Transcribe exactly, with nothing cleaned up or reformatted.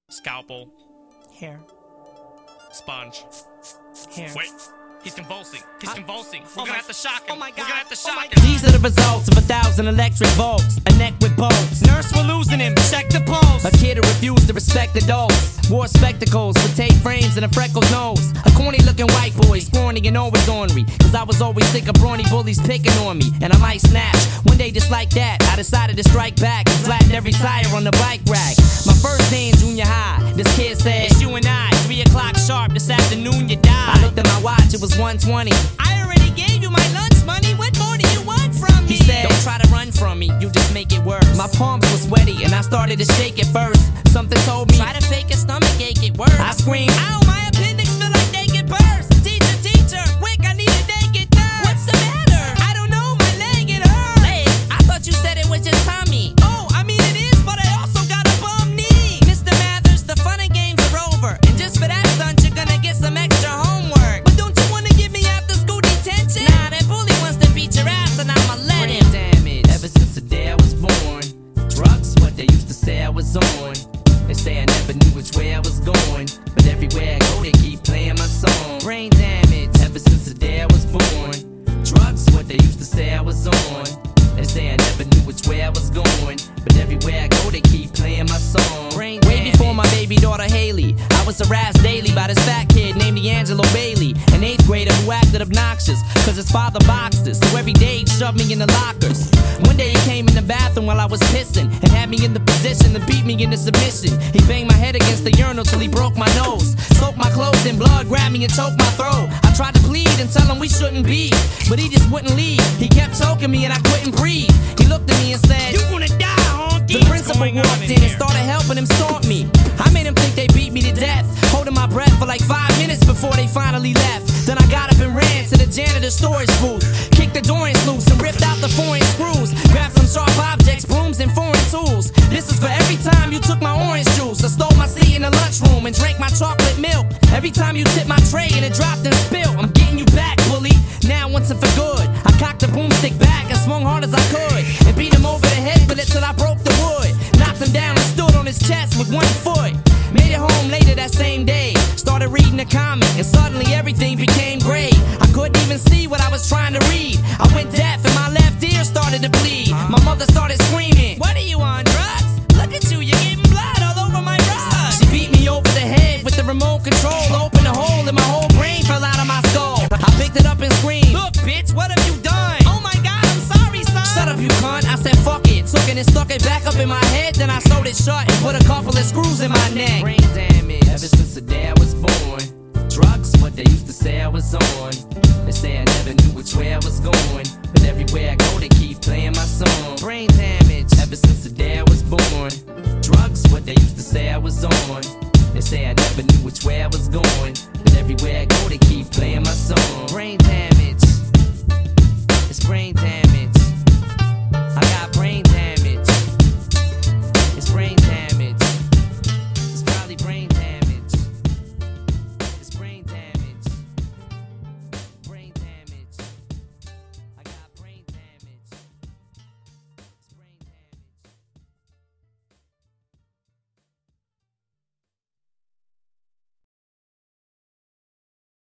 Scalpel. Hair. Sponge. Hair. Wait. He's convulsing. He's Huh? convulsing. We're Oh gonna my- have to shock him. oh my We're God. gonna have to Oh shock my him. God. These are the results of a thousand electric volts. A neck with bolts. Nurse, we're losing him. Check the pulse. A kid who refused to respect adults. Wore spectacles with tape frames and a freckled nose. A corny looking white boy, scrawny and always ornery. Cause I was always sick of brawny bullies picking on me. And I might snap. One day just like that, I decided to strike back and flatten every tire on the bike rack. My first day in junior high, this kid said, It's you and I. Three o'clock sharp. This afternoon you die. I looked at my watch, it was one twenty. I already gave you my lunch money. What more do you want from me? He said, don't try to run from me, you just make it worse. My palms were sweaty and I started to shake at first. Something told me, Try to fake a stomach ache, it works. I screamed, Ow, my appendix feel like naked burst. Teacher, teacher, quick, I need a naked thirst. What's the matter? I don't know, my leg, it hurts. Leg? I thought you said it was your tummy. Oh, I mean it is, but I also got a bum knee. Mister Mathers, the fun and games are over. And just for that stunt, you're gonna get some extra homework. But don't you wanna give me after school detention? Nah, that bully wants to beat your ass and I'ma let Brain him. damage. Ever since the day I was born, drugs what they used to say I was on. They say I never knew which way I was going, but everywhere I go they keep playing my song. Brain damage. Ever since the day I was born, drugs what they used to say I was on. They say I never knew which way I was going, but everywhere I go they keep playing my song. Brain Way damage. before my baby daughter Haley, I was harassed daily by this fat kid named D'Angelo Bailey, an eighth grader who acted obnoxious, cause his father boxed us, so every day he'd shove me in the lockers. One day he came in the bathroom while I was pissing, and had me in the position to beat me into submission. He banged my head against the urinal till he broke my nose, soaked my clothes in blood, grabbed me and choked my throat. I tried to plead and tell him we shouldn't be, but he just wouldn't leave. He kept choking me and I couldn't breathe. He looked at me and said, You gonna die, honky. the principal walked in and started helping him stomp me. I made him think they beat me to death, holding my breath for like five minutes before they finally left. Then I got up and ran to the janitor's storage booth, kicked the doors loose and ripped out the foreign screws, grabbed some sharp objects, brooms and foreign tools. This is for every time you took my orange juice. I stole my seat in the lunchroom and drank my chocolate milk. Every time you tipped my tray and it dropped and spilled. I'm getting you back, bully, now once and for good. I cocked the broomstick back and swung hard as I could, and beat him over the head with it till I broke the wood. Knocked him down and stood on his chest with one foot. Made it home later that same day, started reading a comic, and suddenly everything became gray. I couldn't even see what I was trying to read. I went deaf and my left ear started to bleed. My mother started screaming, What are you on, drugs? Look at you, you're getting blood all over my rug. she beat me over the head with the remote control, opened a hole and my whole brain fell out of my skull. I picked it up and screamed, Look, bitch, what have you done? Oh my God, I'm sorry, son. shut up you cunt. I said fuck it, took it and stuck it back up in my head. Then I sewed it shut and put a couple of screws in my neck. Brain damage. Ever since the day I was born, drugs what they used to say I was on. They say I never knew which way I was going, but everywhere I go they keep playing my song. Brain damage. Ever since